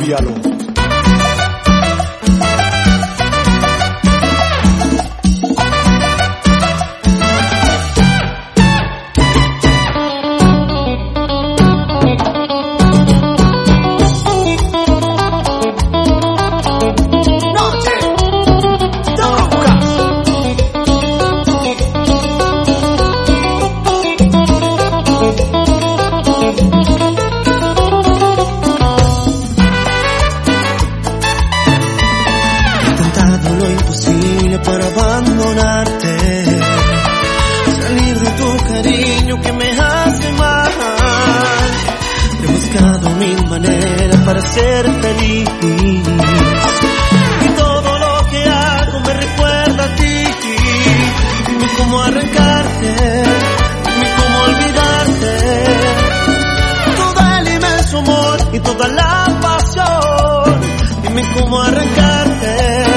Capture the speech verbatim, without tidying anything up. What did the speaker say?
Apóyalo. Lo imposible para abandonarte, salir de tu cariño que me hace mal. He buscado mil maneras para ser feliz y todo lo que hago me recuerda a ti. Dime cómo arrancarte, dime cómo olvidarte, todo el inmenso amor y toda la pasión. Dime cómo arrancarte,